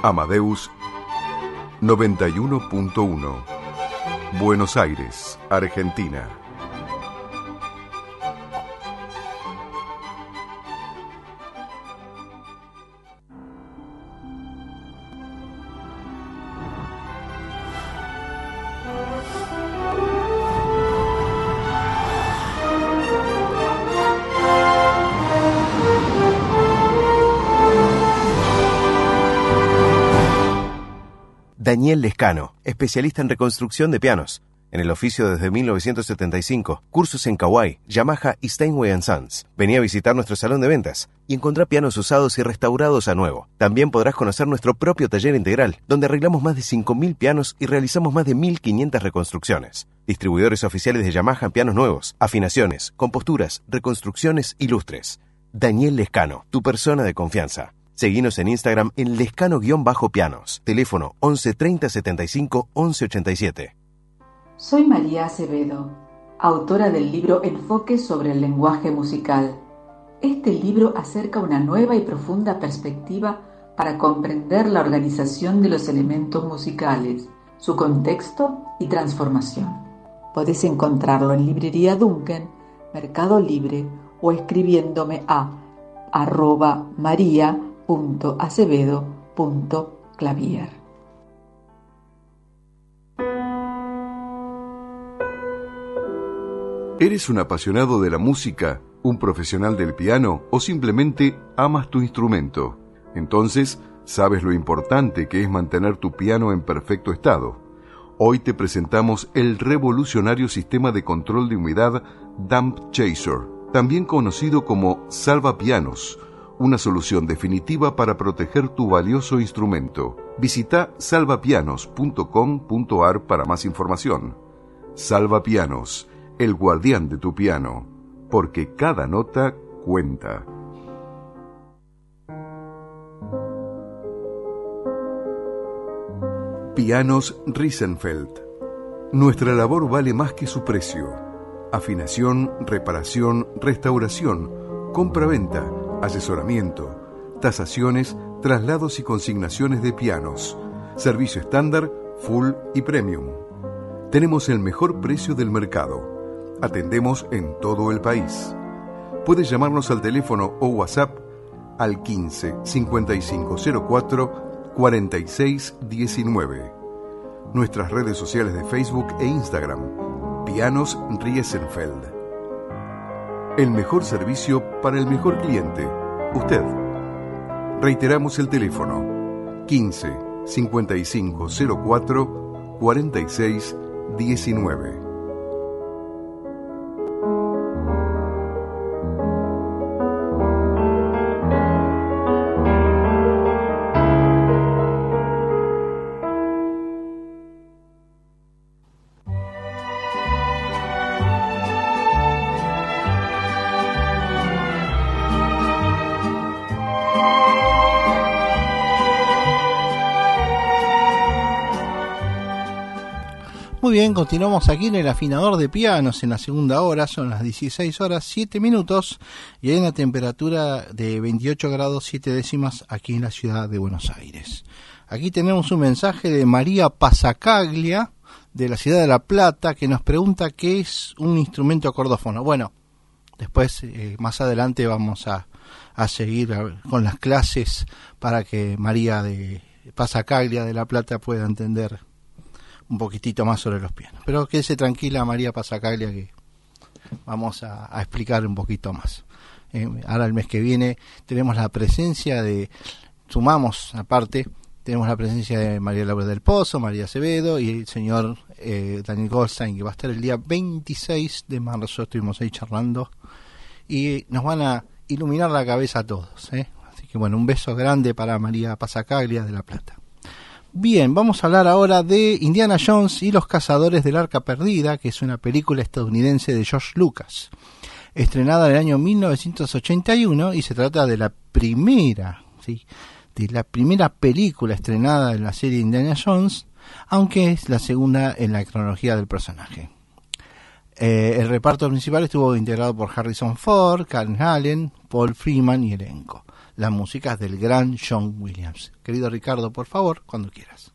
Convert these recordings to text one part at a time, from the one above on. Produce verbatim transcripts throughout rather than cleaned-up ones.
Amadeus noventa y uno punto uno, Buenos Aires, Argentina. Daniel Lescano, especialista en reconstrucción de pianos. En el oficio desde mil novecientos setenta y cinco, cursos en Kawai, Yamaha y Steinway and Sons. Vení a visitar nuestro salón de ventas y encontrá pianos usados y restaurados a nuevo. También podrás conocer nuestro propio taller integral, donde arreglamos más de cinco mil pianos y realizamos más de mil quinientas reconstrucciones. Distribuidores oficiales de Yamaha en pianos nuevos, afinaciones, composturas, reconstrucciones y lustres. Daniel Lescano, tu persona de confianza. Seguinos en Instagram en lescano-pianos. Teléfono once treinta setenta y cinco once ochenta y siete. Soy María Acevedo, autora del libro Enfoque sobre el lenguaje musical. Este libro acerca una nueva y profunda perspectiva para comprender la organización de los elementos musicales, su contexto y transformación. Podés encontrarlo en Librería Duncan, Mercado Libre o escribiéndome a arroba maría punto acevedo punto clavier. ¿Eres un apasionado de la música, un profesional del piano o simplemente amas tu instrumento? Entonces, sabes lo importante que es mantener tu piano en perfecto estado. Hoy te presentamos el revolucionario sistema de control de humedad Damp Chaser, también conocido como Salvapianos, una solución definitiva para proteger tu valioso instrumento. Visita salvapianos punto com punto a r para más información. Salvapianos, el guardián de tu piano, porque cada nota cuenta. Pianos Riesenfeld. Nuestra labor vale más que su precio. Afinación, reparación, restauración, compra-venta, asesoramiento, tasaciones, traslados y consignaciones de pianos, servicio estándar, full y premium. Tenemos el mejor precio del mercado. Atendemos en todo el país. Puedes llamarnos al teléfono o WhatsApp al quince cincuenta y cinco cero cuatro cuarenta y seis diecinueve. Nuestras redes sociales de Facebook e Instagram, Pianos Riesenfeld. El mejor servicio para el mejor cliente, usted. Reiteramos el teléfono, quince cincuenta y cinco cero cuatro cuarenta y seis diecinueve. Muy bien, continuamos aquí en el afinador de pianos en la segunda hora, son las dieciséis horas siete minutos y hay una temperatura de veintiocho grados siete décimas aquí en la ciudad de Buenos Aires. Aquí tenemos un mensaje de María Pasacaglia de la ciudad de La Plata que nos pregunta qué es un instrumento cordófono. Bueno, después eh, más adelante vamos a, a seguir a, con las clases para que María de Pasacaglia de La Plata pueda entender un poquitito más sobre los pianos. Pero quédese tranquila, María Pasacaglia, que vamos a, a explicar un poquito más. Eh, ahora el mes que viene tenemos la presencia de, sumamos aparte, tenemos la presencia de María Laura del Pozo, María Acevedo y el señor eh, Daniel Goldstein, que va a estar el día veintiséis de marzo, estuvimos ahí charlando, y nos van a iluminar la cabeza a todos, ¿eh? Así que bueno, un beso grande para María Pasacaglia de La Plata. Bien, vamos a hablar ahora de Indiana Jones y los Cazadores del Arca Perdida, que es una película estadounidense de George Lucas, estrenada en el año mil novecientos ochenta y uno, y se trata de la primera, ¿sí? de la primera película estrenada en la serie Indiana Jones, aunque es la segunda en la cronología del personaje. Eh, el reparto principal estuvo integrado por Harrison Ford, Karen Allen, Paul Freeman y elenco. Las músicas del gran John Williams. Querido Ricardo, por favor, cuando quieras.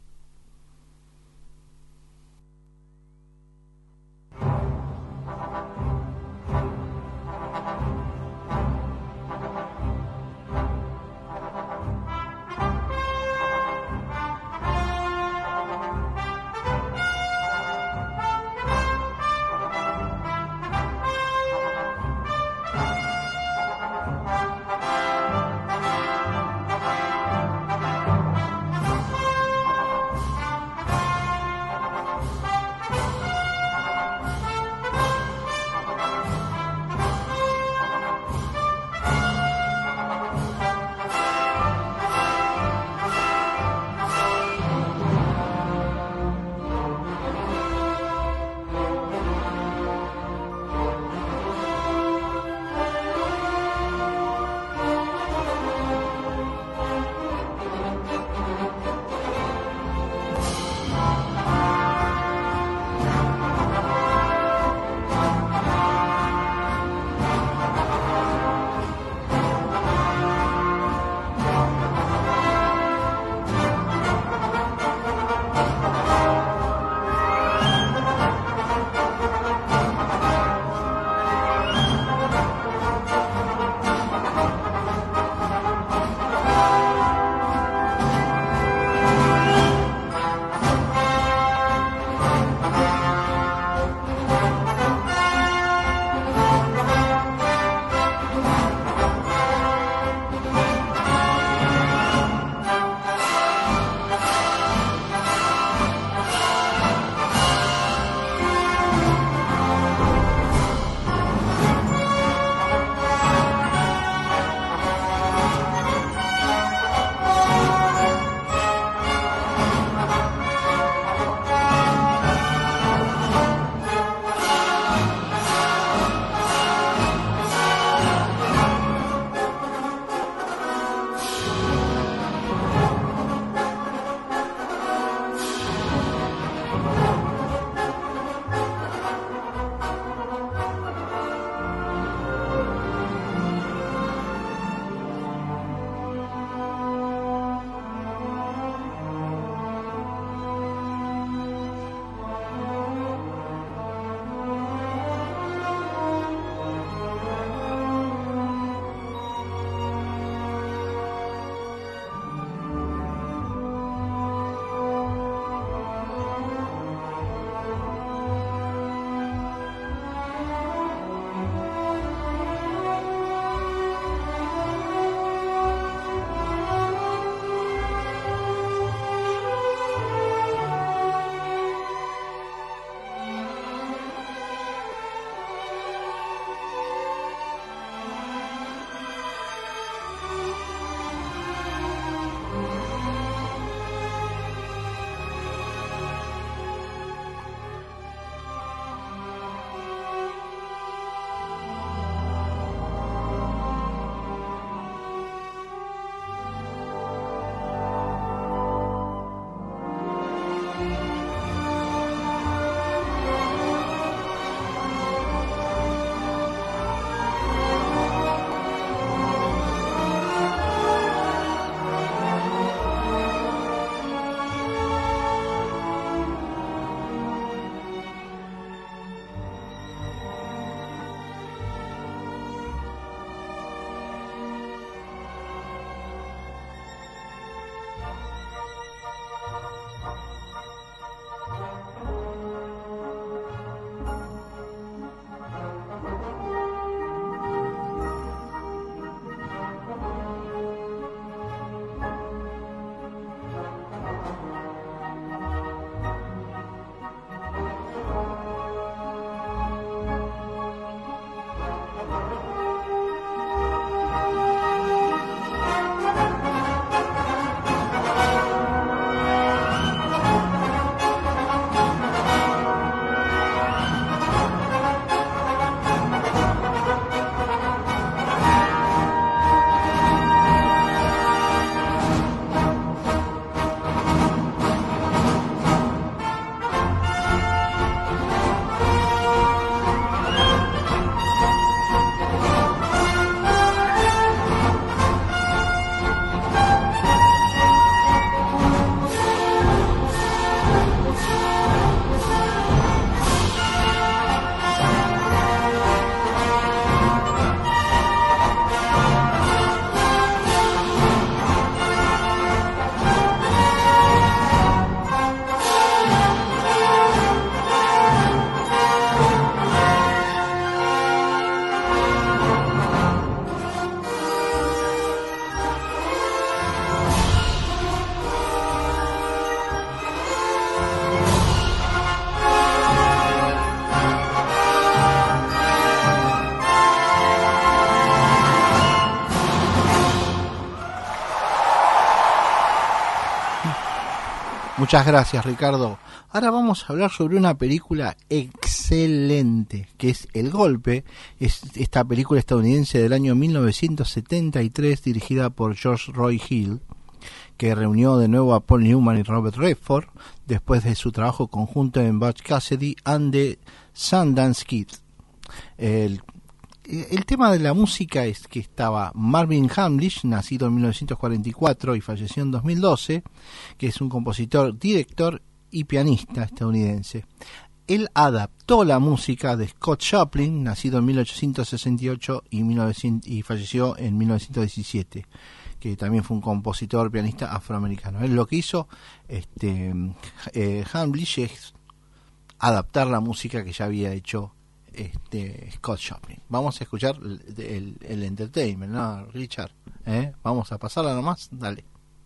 Muchas gracias, Ricardo. Ahora vamos a hablar sobre una película excelente, que es El Golpe. Es esta película estadounidense del año mil novecientos setenta y tres, dirigida por George Roy Hill, que reunió de nuevo a Paul Newman y Robert Redford después de su trabajo conjunto en Butch Cassidy and the Sundance Kid. El, el tema de la música es que estaba Marvin Hamlisch, nacido en mil novecientos cuarenta y cuatro y falleció en dos mil doce, que es un compositor, director y pianista estadounidense. Él adaptó la música de Scott Joplin, nacido en mil ochocientos sesenta y ocho y, mil novecientos, y falleció en mil novecientos diecisiete, que también fue un compositor, pianista afroamericano. Él lo que hizo este, eh, Hamlisch es adaptar la música que ya había hecho este, Scott Joplin. Vamos a escuchar el, el, el entertainment, ¿no, Richard? ¿Eh? Vamos a pasarla nomás, dale.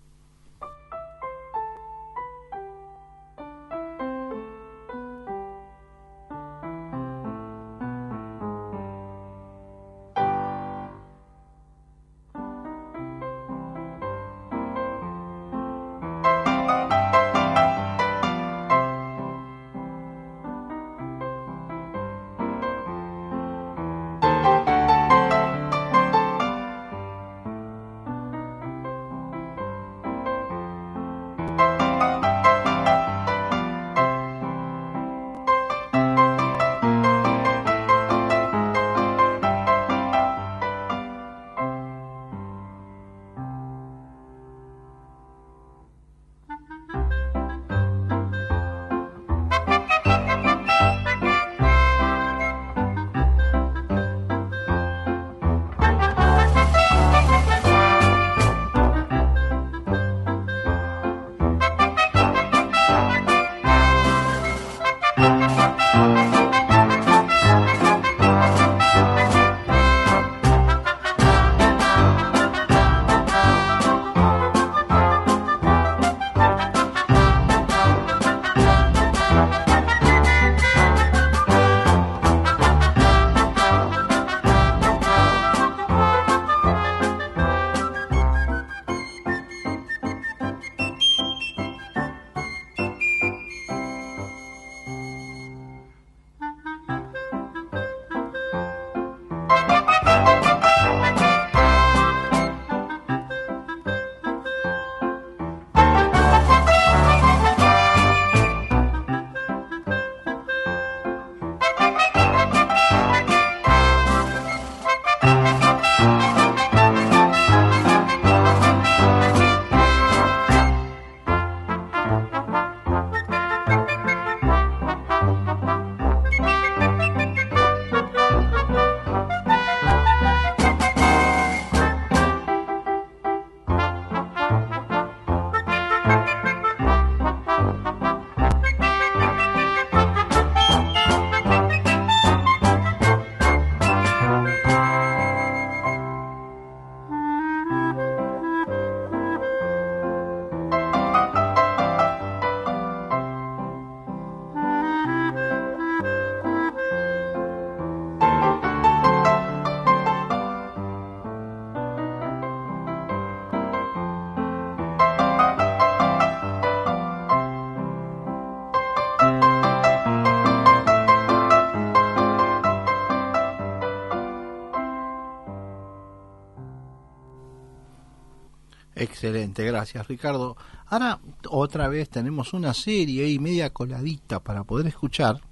Excelente, gracias, Ricardo. Ahora otra vez tenemos una serie y media coladita para poder escuchar.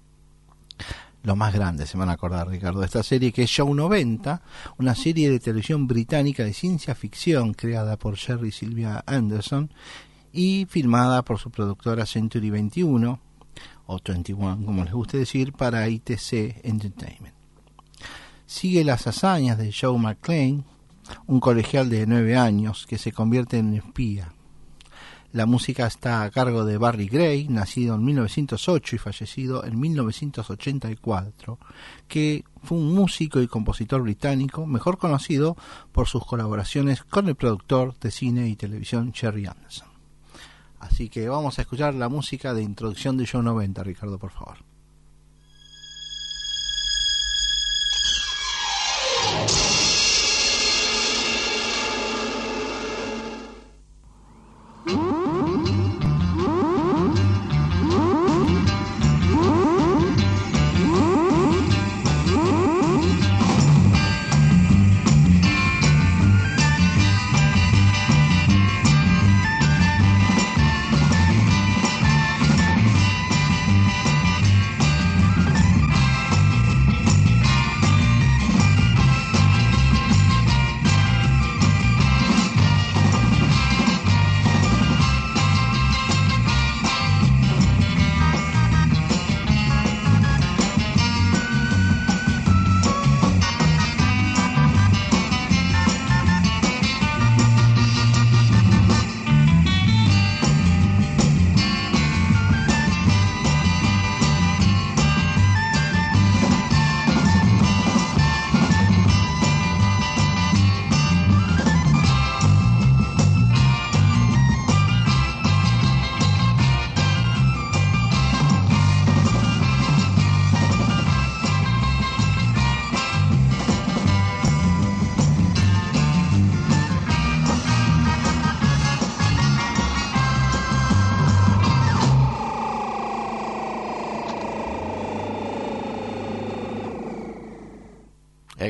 Lo más grande, se van a acordar, Ricardo, de esta serie, que es Show noventa, una serie de televisión británica de ciencia ficción creada por Jerry Sylvia Anderson y filmada por su productora Century veintiuno o veintiuno, como les guste decir, para I T C Entertainment. Sigue las hazañas de Joe McClane, un colegial de nueve años que se convierte en espía. La música está a cargo de Barry Gray, nacido en mil novecientos ocho y fallecido en mil novecientos ochenta y cuatro, que fue un músico y compositor británico, mejor conocido por sus colaboraciones con el productor de cine y televisión Jerry Anderson. Así que vamos a escuchar la música de introducción de Show noventa, Ricardo, por favor.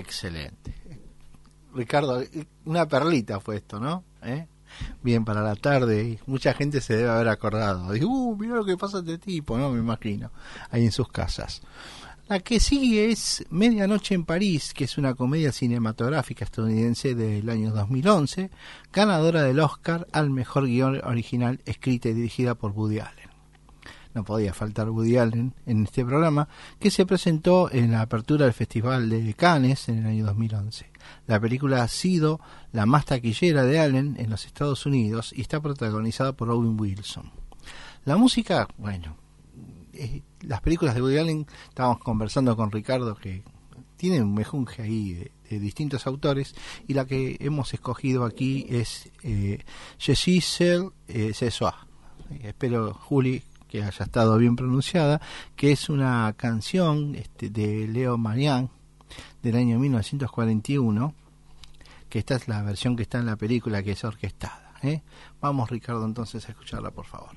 Excelente. Ricardo, una perlita fue esto, ¿no? ¿Eh? Bien, para la tarde, y mucha gente se debe haber acordado. Digo, uh, mira lo que pasa a este tipo, ¿no? Me imagino, ahí en sus casas. La que sigue es Medianoche en París, que es una comedia cinematográfica estadounidense del año dos mil once, ganadora del Oscar al mejor guión original, escrita y dirigida por Woody Allen. No podía faltar Woody Allen en este programa, que se presentó en la apertura del Festival de Cannes en el año dos mil once. La película ha sido la más taquillera de Allen en los Estados Unidos y está protagonizada por Owen Wilson. La música, bueno, eh, las películas de Woody Allen, estábamos conversando con Ricardo, que tiene un mejunje ahí de, de distintos autores, y la que hemos escogido aquí es eh, Je suis seul eh, ce soir. Espero, Juli, que haya estado bien pronunciada, que es una canción este, de Leo Marian del año mil novecientos cuarenta y uno, que esta es la versión que está en la película, que es orquestada, ¿eh? Vamos, Ricardo, entonces a escucharla, por favor.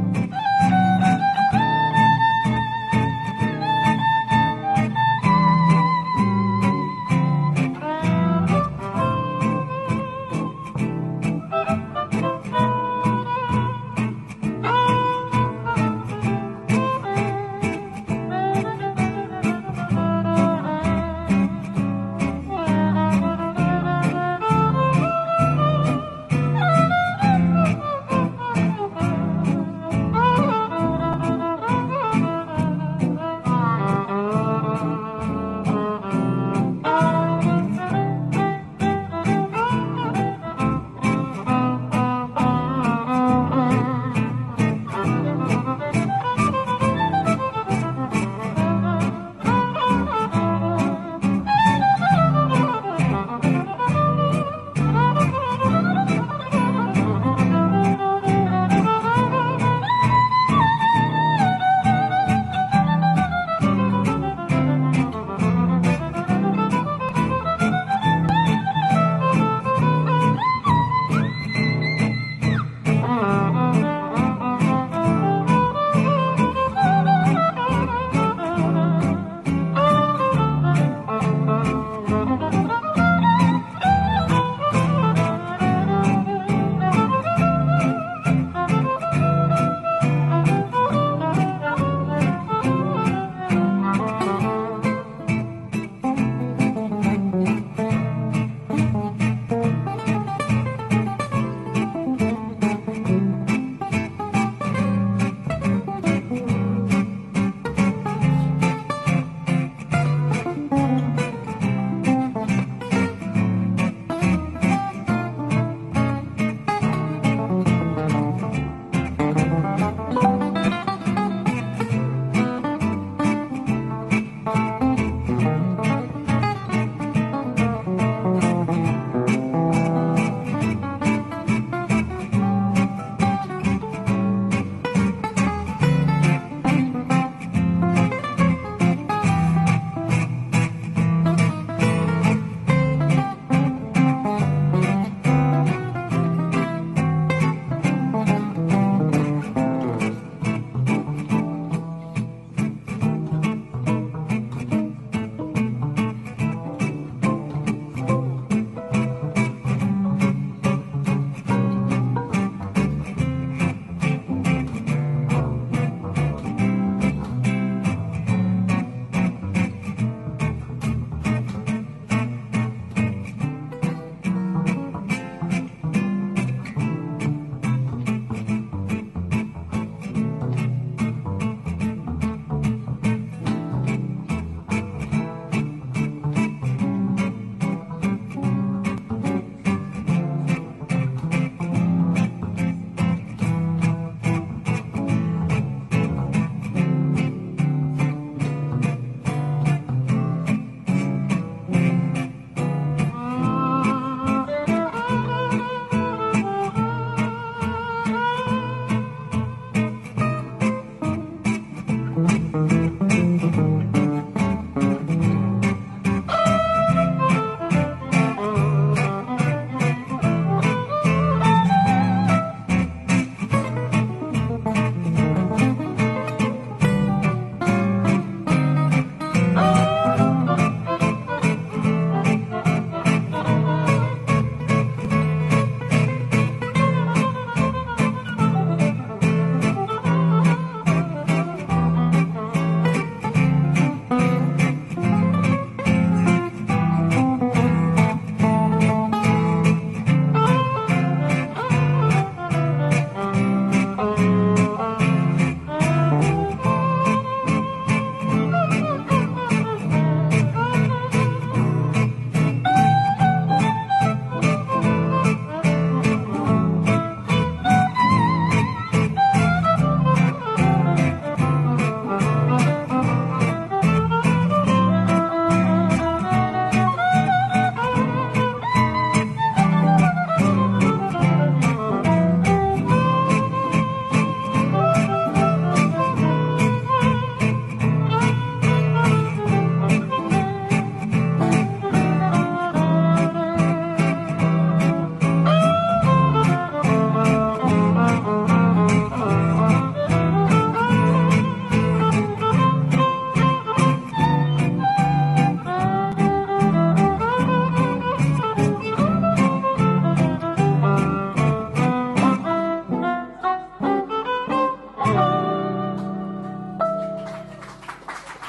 Thank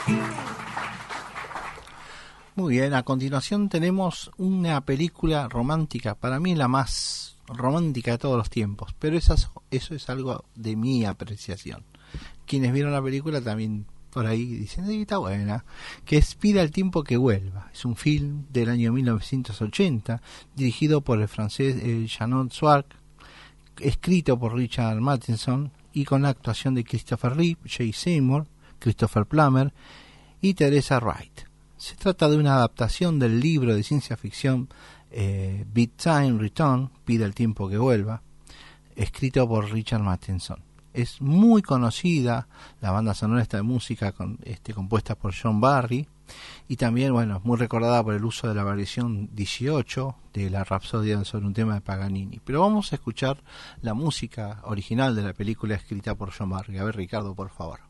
Muy bien, a continuación tenemos una película romántica, para mí la más romántica de todos los tiempos, pero esas, eso es algo de mi apreciación. Quienes vieron la película también por ahí dicen, sí, está buena, que es Pida el tiempo que vuelva. Es un film del año mil novecientos ochenta, dirigido por el francés eh, Jeannot Swark, escrito por Richard Matheson y con la actuación de Christopher Reeve, Jay Seymour, Christopher Plummer y Teresa Wright. Se trata de una adaptación del libro de ciencia ficción eh, Bid Time Return, Pida el tiempo que vuelva, escrito por Richard Matheson. Es muy conocida, la banda sonora está de música con, este, compuesta por John Barry, y también, bueno, muy recordada por el uso de la variación dieciocho de la Rapsodia sobre un tema de Paganini. Pero vamos a escuchar la música original de la película escrita por John Barry. A ver, Ricardo, por favor.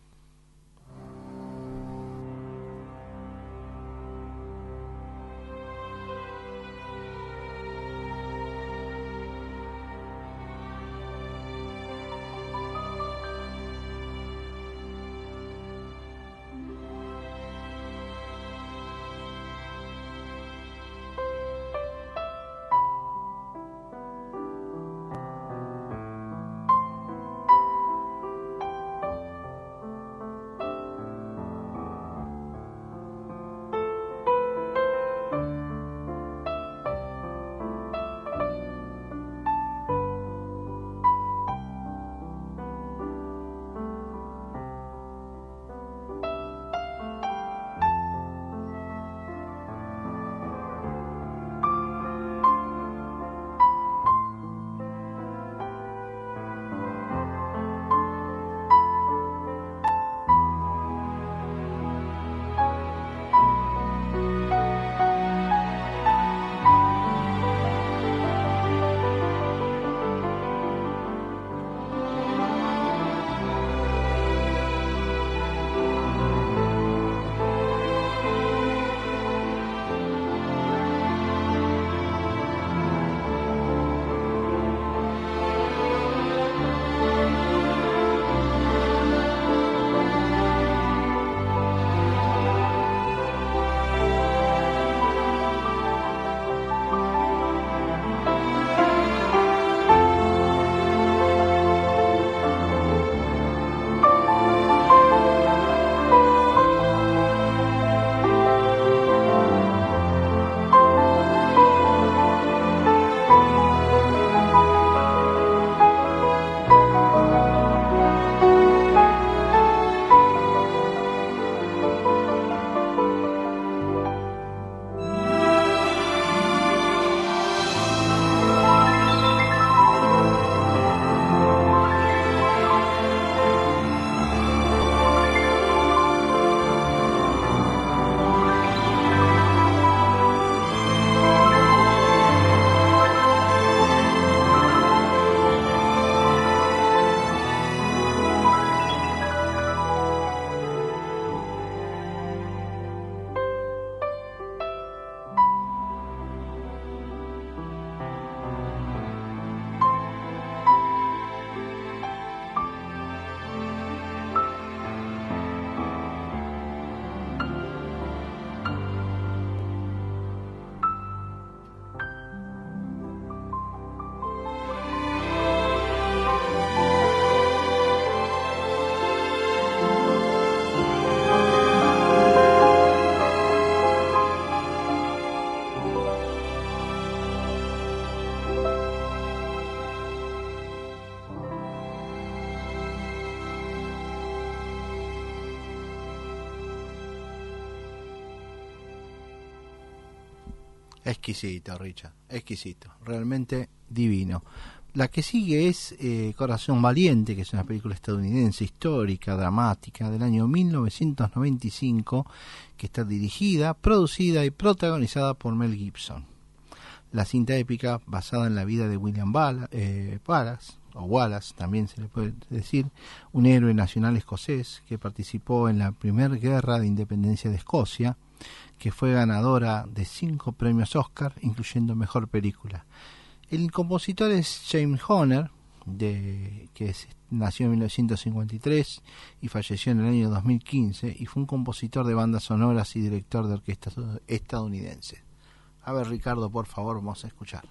Exquisito, Richard, exquisito, realmente divino. La que sigue es eh, Corazón Valiente, que es una película estadounidense histórica, dramática, del año mil novecientos noventa y cinco, que está dirigida, producida y protagonizada por Mel Gibson. La cinta épica, basada en la vida de William Wallace, eh, Wallace, o Wallace también se le puede decir, un héroe nacional escocés que participó en la primera guerra de independencia de Escocia, que fue ganadora de cinco premios Oscar, incluyendo Mejor Película. El compositor es James Horner, de, que es, nació en mil novecientos cincuenta y tres y falleció en el año dos mil quince, y fue un compositor de bandas sonoras y director de orquesta estadounidense. A ver, Ricardo, por favor, vamos a escuchar.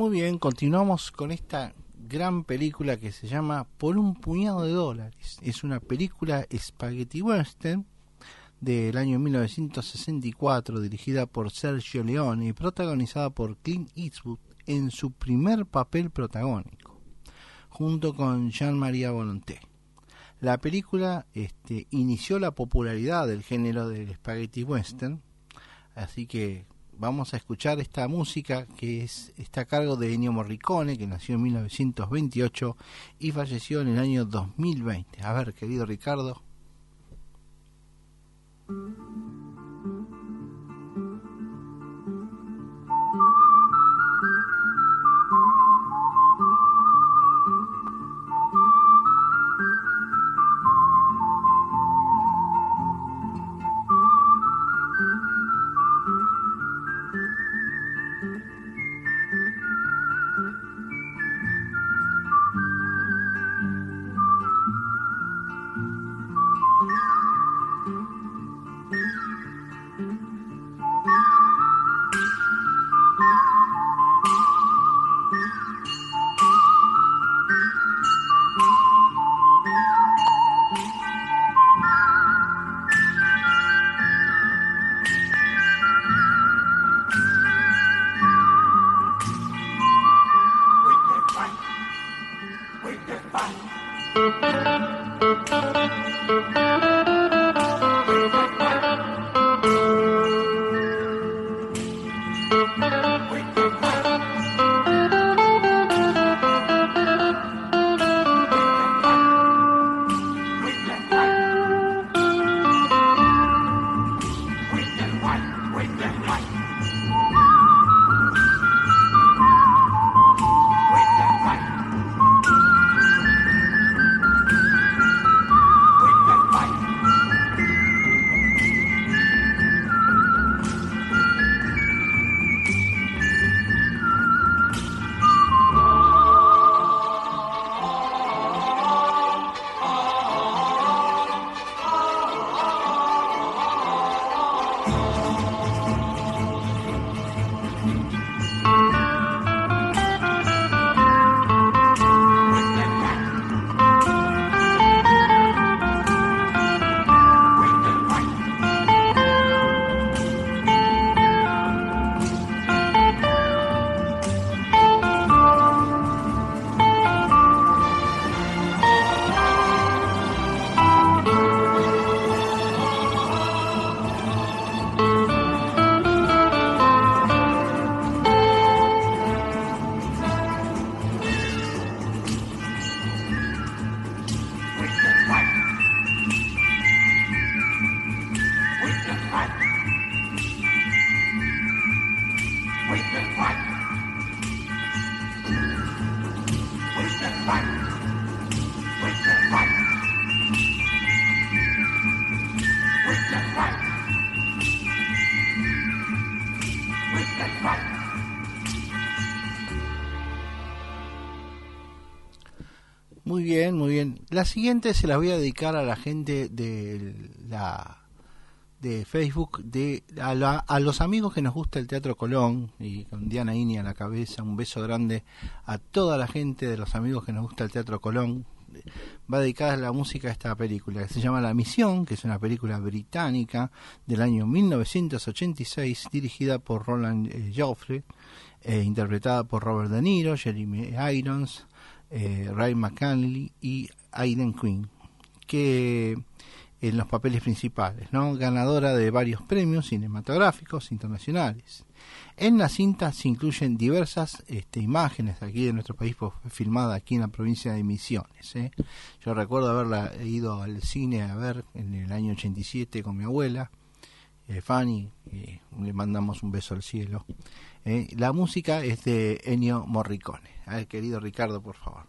Muy bien, continuamos con esta gran película que se llama Por un puñado de dólares. Es una película spaghetti western del año mil novecientos sesenta y cuatro, dirigida por Sergio Leone y protagonizada por Clint Eastwood en su primer papel protagónico, junto con Jean-Marie Volonté. La película este, inició la popularidad del género del spaghetti western, así que vamos a escuchar esta música que es, está a cargo de Ennio Morricone, que nació en mil novecientos veintiocho y falleció en el año dos mil veinte. A ver, querido Ricardo. Muy bien, muy bien. La siguiente se la voy a dedicar a la gente de la de Facebook, de a, la, a los amigos que nos gusta el Teatro Colón, y con Diana Ini a la cabeza, un beso grande a toda la gente de los amigos que nos gusta el Teatro Colón. Va dedicada la música a esta película que se llama La Misión, que es una película británica del año mil novecientos ochenta y seis, dirigida por Roland eh, Joffre, eh, interpretada por Robert De Niro, Jeremy Irons, eh, Ray McCanley y Aidan Quinn, que en los papeles principales, ¿no? Ganadora de varios premios cinematográficos internacionales. En la cinta se incluyen diversas este, imágenes aquí de nuestro país, pues, filmada aquí en la provincia de Misiones. ¿eh? Yo recuerdo haberla ido al cine a ver en el año ochenta y siete con mi abuela, eh, Fanny, eh, le mandamos un beso al cielo. Eh, la música es de Ennio Morricone. A ver, querido Ricardo, por favor.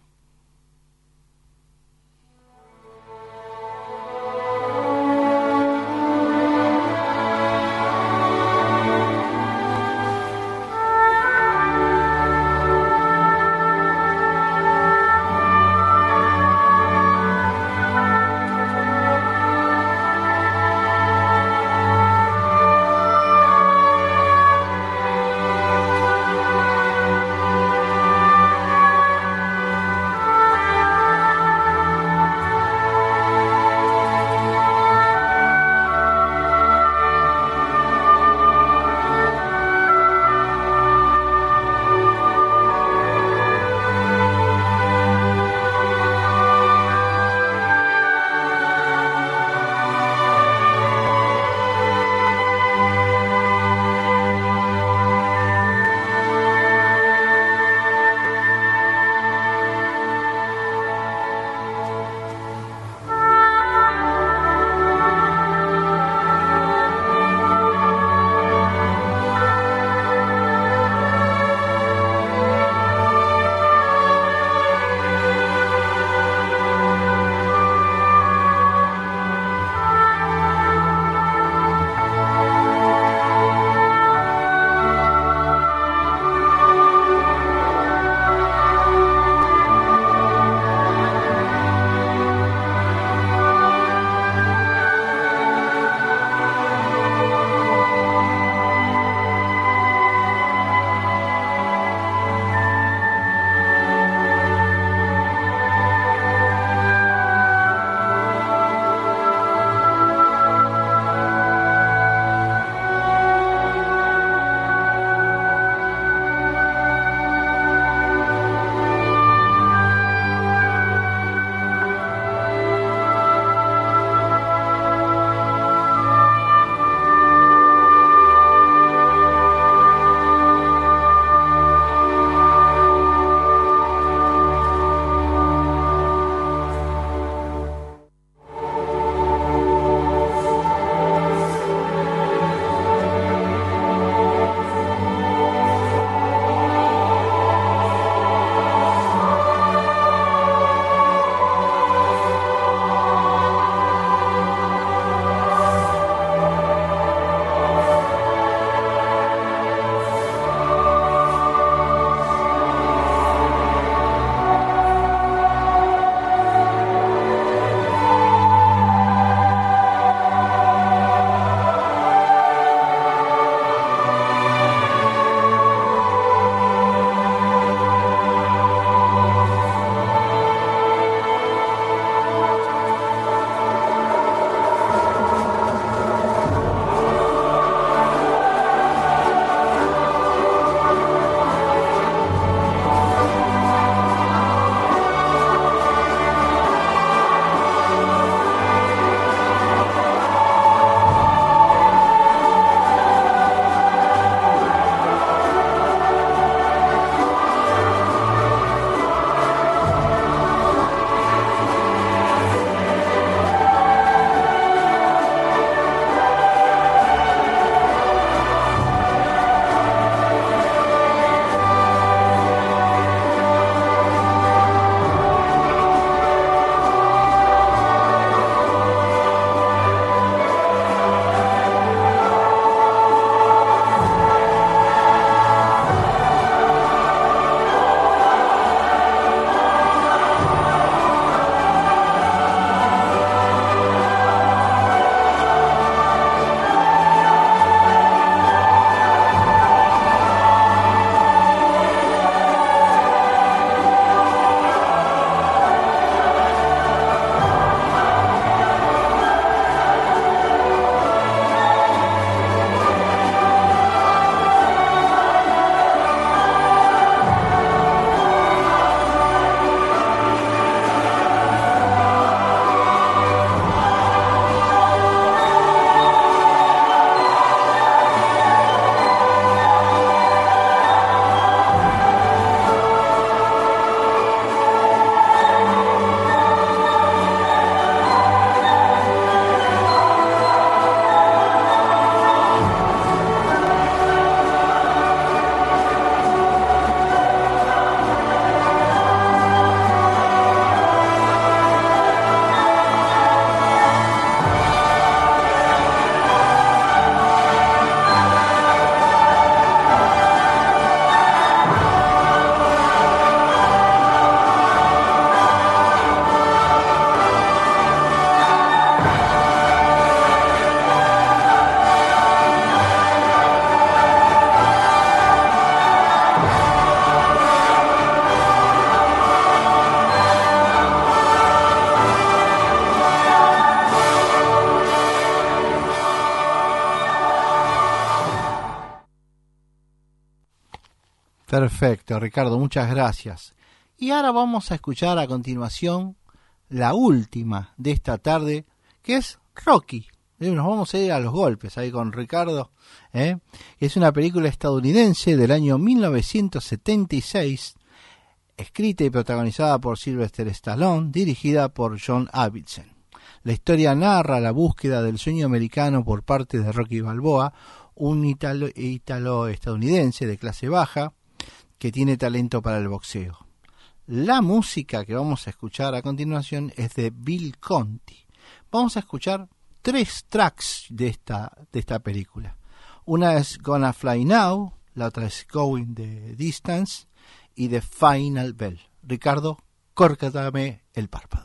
Perfecto, Ricardo, muchas gracias. Y ahora vamos a escuchar a continuación la última de esta tarde, que es Rocky. Nos vamos a ir a los golpes ahí con Ricardo. ¿eh? Es una película estadounidense del año mil novecientos setenta y seis, escrita y protagonizada por Sylvester Stallone, dirigida por John Avildsen. La historia narra la búsqueda del sueño americano por parte de Rocky Balboa, un italo, italo-estadounidense de clase baja que tiene talento para el boxeo. La música que vamos a escuchar a continuación es de Bill Conti. Vamos a escuchar tres tracks de esta, de esta película. Una es Gonna Fly Now, la otra es Going the Distance y The Final Bell. Ricardo, córtame el párpado.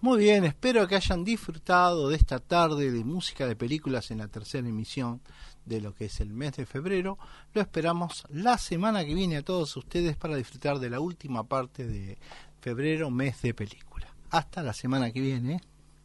Muy bien, espero que hayan disfrutado de esta tarde de música de películas en la tercera emisión de lo que es el mes de febrero. Lo esperamos la semana que viene a todos ustedes para disfrutar de la última parte de febrero, mes de película. Hasta la semana que viene.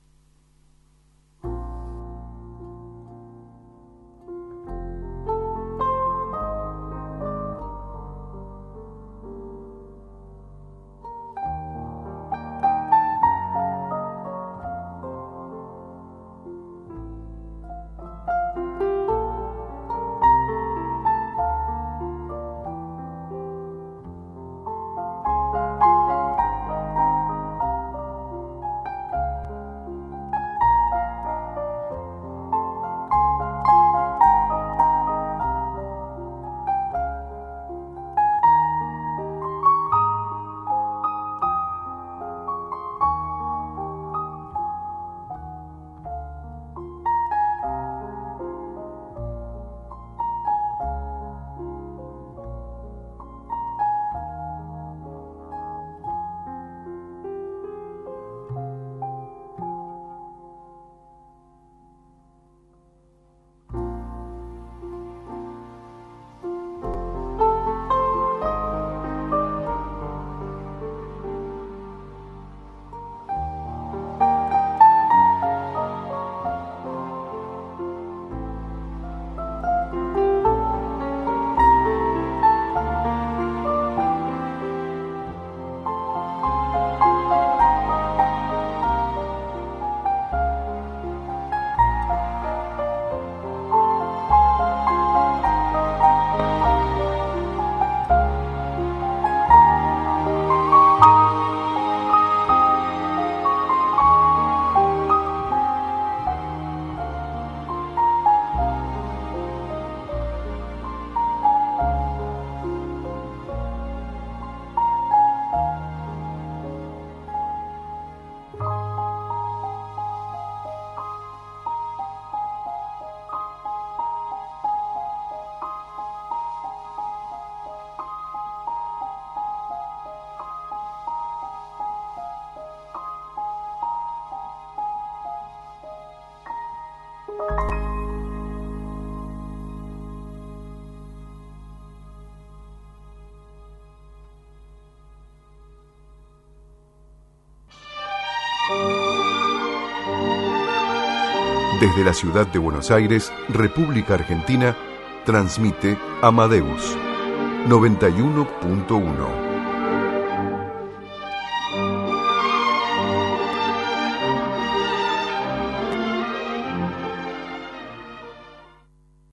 Desde la ciudad de Buenos Aires, República Argentina, transmite Amadeus noventa y uno punto uno.